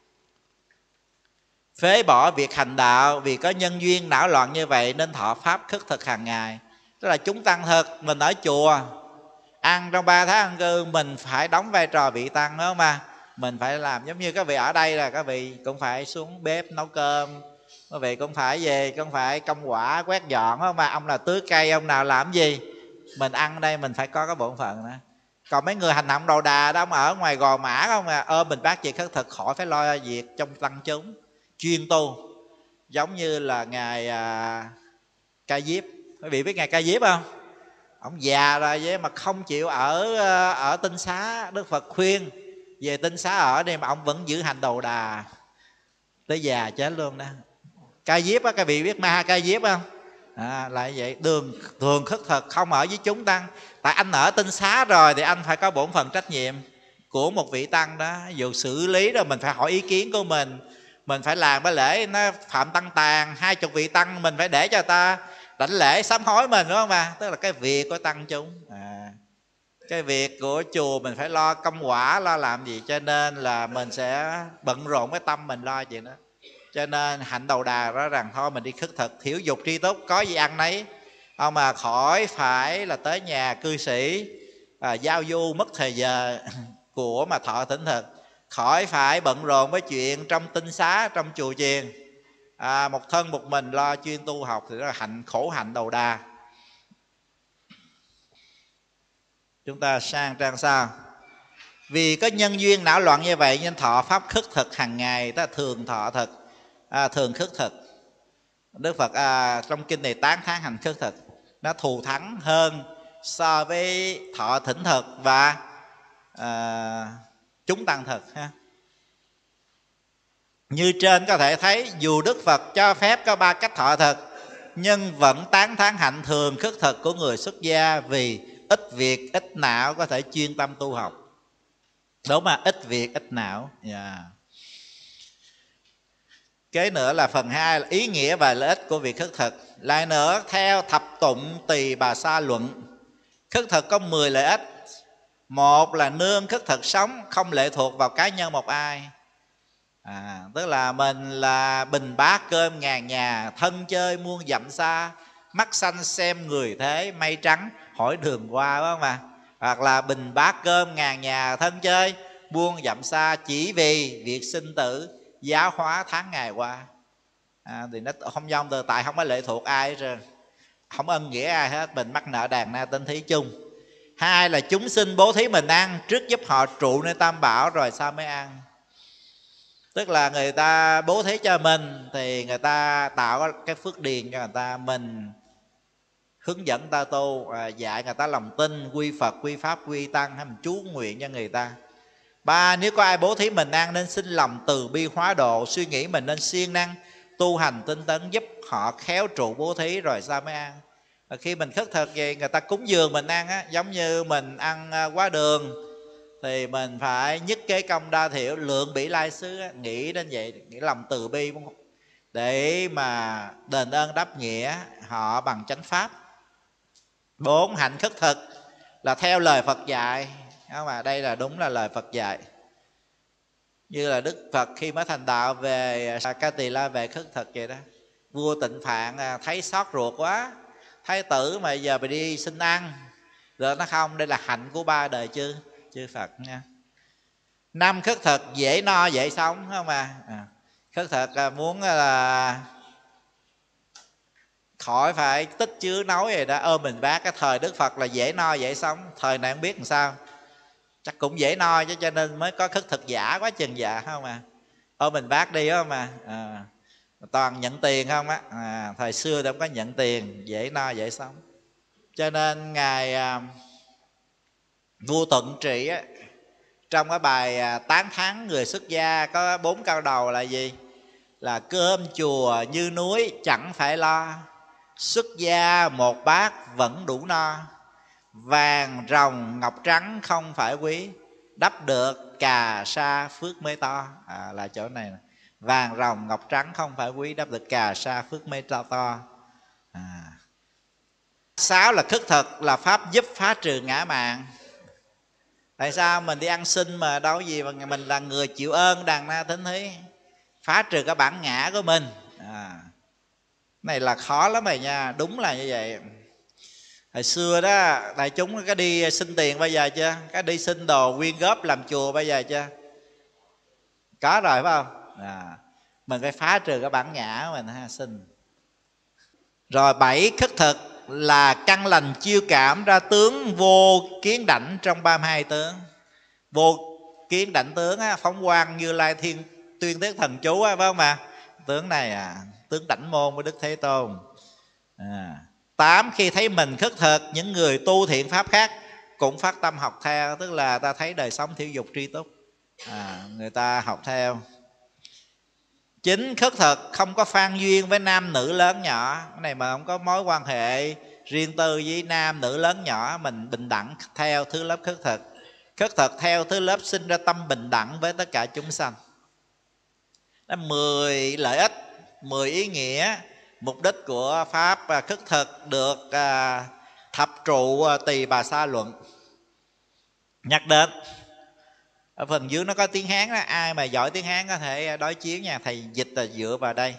[SPEAKER 1] phế bỏ việc hành đạo. Vì có nhân duyên não loạn như vậy nên thọ pháp khất thực hàng ngày. Tức là chúng tăng thực, mình ở chùa ăn trong ba tháng ăn cư, mình phải đóng vai trò vị tăng đó mà. Mình phải làm giống như các vị ở đây là các vị cũng phải xuống bếp nấu cơm, các vị cũng phải về, cũng phải công quả quét dọn đó mà. Ông nào tưới cây, ông nào làm gì, mình ăn đây mình phải có cái bổn phận đó. Còn mấy người hành động đầu đà đó, ông ở ngoài gò mã không à, ơ mình bác việc khất thực khỏi phải lo việc trong tăng chúng, chuyên tu. Giống như là ngài à, Ca Diếp, quý vị biết ngài Ca Diếp không? Ông già rồi vậy mà không chịu ở ở Tinh Xá. Đức Phật khuyên về Tinh Xá ở đây mà ông vẫn giữ hành đầu đà tới già chết luôn đó. Ca Diếp á, các vị biết Ma Ca Diếp không? À, là vậy, đường thường khất thực không ở với chúng tăng. Tại anh ở Tinh Xá rồi thì anh phải có bổn phận trách nhiệm của một vị tăng đó. Dù xử lý rồi mình phải hỏi ý kiến của mình, mình phải làm cái lễ nó phạm tăng tàn, hai chục vị tăng mình phải để cho ta đảnh lễ sám hối mình, đúng không ạ? Tức là cái việc của tăng chúng, à, cái việc của chùa mình phải lo công quả, lo làm gì, cho nên là mình sẽ bận rộn cái tâm mình lo chuyện đó. Cho nên hạnh đầu đà rõ ràng thôi mình đi khất thực, thiểu dục tri túc, có gì ăn nấy, ông mà khỏi phải là tới nhà cư sĩ à, giao du mất thời giờ của mà thọ thỉnh thực, khỏi phải bận rộn với chuyện trong Tinh Xá, trong chùa chiền, à, một thân một mình lo chuyên tu học, thì đó là hạnh, khổ hạnh đầu đà. Chúng ta sang trang sau. Vì có nhân duyên não loạn như vậy nên thọ pháp khất thực hàng ngày, ta thường thọ thực, à, thường khất thực. Đức Phật à, trong kinh này tán thán hành khất thực, nó thù thắng hơn so với thọ thỉnh thực và à, chúng tăng thực ha. Như trên có thể thấy, dù Đức Phật cho phép có ba cách thọ thực, nhưng vẫn tán thán hạnh thường khất thực của người xuất gia, vì ít việc ít não có thể chuyên tâm tu học. Đúng mà, ít việc ít não. Yeah. Kế nữa là phần hai là ý nghĩa và lợi ích của việc khất thực. Lại nữa, theo thập tụng Tỳ Bà Sa luận, khất thực có mười lợi ích. Một là nương khất thực sống, không lệ thuộc vào cá nhân một ai. À, tức là mình là bình bát cơm ngàn nhà, thân chơi muôn dặm xa, mắt xanh xem người thế, mây trắng hỏi đường qua, phải không ạ? Hoặc là bình bát cơm ngàn nhà, thân chơi muôn dặm xa, chỉ vì việc sinh tử giáo hóa tháng ngày qua. À, thì nó không dông từ tại không có lệ thuộc ai rồi, không ân nghĩa ai hết, mình mắc nợ đàn na tinh thí chung. Hai là chúng sinh bố thí mình ăn, trước giúp họ trụ nơi tam bảo rồi sau mới ăn. Tức là người ta bố thí cho mình thì người ta tạo cái phước điền cho người ta, mình hướng dẫn ta tu, à, dạy người ta lòng tin, quy Phật, quy Pháp, quy Tăng, hay mình chú nguyện cho người ta. Ba, nếu có ai bố thí mình ăn nên xin lòng từ bi hóa độ, suy nghĩ mình nên siêng năng tu hành tinh tấn, giúp họ khéo trụ bố thí rồi sao mới ăn. Và khi mình khất thực gì người ta cúng dường mình ăn á, giống như mình ăn quá đường thì mình phải nhất kế công đa thiểu, lượng bỉ lai xứ á, nghĩ đến vậy, nghĩ lòng từ bi để mà đền ơn đáp nghĩa họ bằng chánh pháp. Bốn, hạnh khất thực là theo lời Phật dạy, không mà đây là đúng là lời Phật dạy. Như là Đức Phật khi mới thành đạo về Ca Tỳ La về khất thực vậy đó. Vua Tịnh Phạn thấy xót ruột quá, thái tử mà giờ phải đi xin ăn, rồi nó không, đây là hạnh của ba đời chư chư Phật nha. Năm, khất thực dễ no dễ sống, không à, à khất thực muốn là khỏi phải tích chứa nói rồi đó, ôm mình bác. Cái thời Đức Phật là dễ no dễ sống, thời này không biết làm sao, chắc cũng dễ no chứ, cho nên mới có khất thực giả quá chừng dạ, không à, ôm mình bác đi không à, à toàn nhận tiền không á, à, thời xưa đâu có nhận tiền, dễ no dễ sống. Cho nên ngài à, vua Tuận Trị á, trong cái bài à, tán thán người xuất gia có bốn câu đầu là gì? Là cơm chùa như núi chẳng phải lo, xuất gia một bát vẫn đủ no, vàng rồng ngọc trắng không phải quý, đắp được cà sa phước mới to. À, là chỗ này nè. Vàng rồng ngọc trắng không phải quý, đắp được cà sa phước mới to to. À. Sáu là khất thực là pháp giúp phá trừ ngã mạn. Tại sao mình đi ăn xin mà đâu có gì mà mình là người chịu ơn đàn na thính thí, phá trừ cái bản ngã của mình. À, này là khó lắm rồi nha, đúng là như vậy. Hồi xưa đó đại chúng có đi xin tiền bây giờ chưa? Có đi xin đồ quyên góp làm chùa bây giờ chưa? Có rồi phải không? À, mình phải phá trừ cái bản ngã của mình ha, xin. Rồi bảy, khất thực là căn lành chiêu cảm ra tướng vô kiến đảnh trong ba mươi hai tướng. Vô kiến đảnh tướng á, phóng quang Như Lai Thiên Tuyên Thế Thần Chú á, phải không ạ? Tướng này à, tướng đảnh môn của Đức Thế Tôn. À. Tám, khi thấy mình khất thực, những người tu thiện pháp khác cũng phát tâm học theo, tức là ta thấy đời sống thiểu dục tri túc, à, người ta học theo. Chín, khất thực không có phan duyên với nam nữ lớn nhỏ. Cái này mà không có mối quan hệ riêng tư với nam nữ lớn nhỏ, mình bình đẳng theo thứ lớp khất thực. Khất thực theo thứ lớp sinh ra tâm bình đẳng với tất cả chúng sanh. Đó, mười lợi ích, mười ý nghĩa, mục đích của pháp khất thực được à, thập trụ Tỳ Bà Sa luận nhắc đến. Ở phần dưới nó có tiếng Hán đó, ai mà giỏi tiếng Hán có thể đối chiếu nha, thầy dịch là dựa vào đây.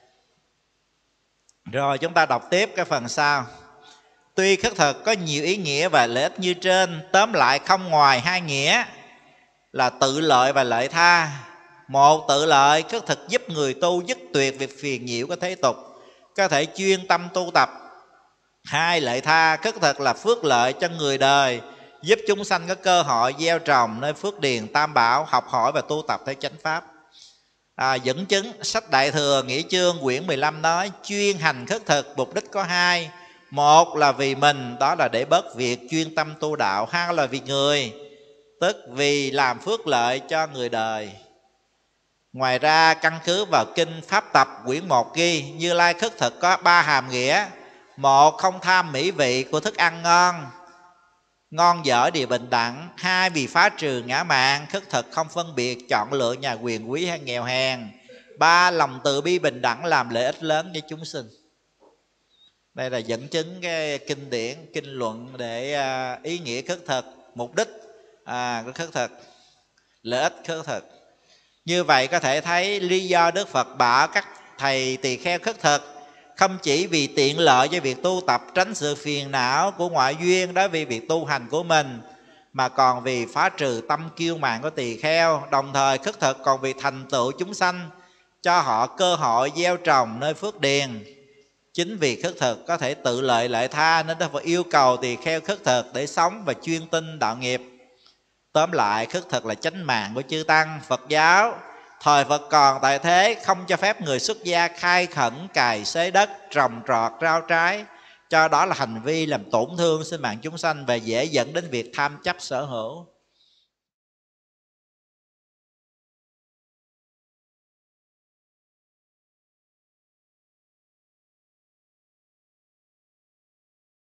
[SPEAKER 1] Rồi chúng ta đọc tiếp cái phần sau. Tuy khất thực có nhiều ý nghĩa và lợi ích như trên, tóm lại không ngoài hai nghĩa là tự lợi và lợi tha. Một, tự lợi, khất thực giúp người tu dứt tuyệt việc phiền nhiễu của thế tục, có thể chuyên tâm tu tập. Hai, lợi tha, khất thực là phước lợi cho người đời, giúp chúng sanh có cơ hội gieo trồng nơi phước điền tam bảo, học hỏi và tu tập theo chánh pháp. À, dẫn chứng sách Đại Thừa Nghĩa Chương quyển mười lăm nói chuyên hành khất thực mục đích có hai. Một là vì mình, đó là để bớt việc chuyên tâm tu đạo. Hai là vì người, tức vì làm phước lợi cho người đời. Ngoài ra căn cứ vào kinh Pháp Tập quyển một ghi Như Lai khất thực có ba hàm nghĩa. Một, không tham mỹ vị của thức ăn ngon, ngon dở đều bình đẳng. Hai, vì phá trừ ngã mạn, khất thực không phân biệt chọn lựa nhà quyền quý hay nghèo hèn. Ba, lòng từ bi bình đẳng làm lợi ích lớn cho chúng sinh. Đây là dẫn chứng cái kinh điển, kinh luận để à, ý nghĩa khất thực, mục đích à, của khất thực, lợi ích khất thực. Như vậy có thể thấy lý do Đức Phật bảo các thầy tỳ kheo khất thực không chỉ vì tiện lợi cho việc tu tập, tránh sự phiền não của ngoại duyên đối với việc tu hành của mình, mà còn vì phá trừ tâm kiêu mạn của tỳ kheo. Đồng thời khất thực còn vì thành tựu chúng sanh, cho họ cơ hội gieo trồng nơi phước điền. Chính vì khất thực có thể tự lợi lợi tha, nên Đức Phật yêu cầu tỳ kheo khất thực để sống và chuyên tinh đạo nghiệp. Tóm lại, khất thực là chánh mạng của chư tăng. Phật giáo thời Phật còn tại thế không cho phép người xuất gia khai khẩn, cày xới đất, trồng trọt, rau trái, cho đó là hành vi làm tổn thương sinh mạng chúng sanh và dễ dẫn đến việc tham chấp sở hữu.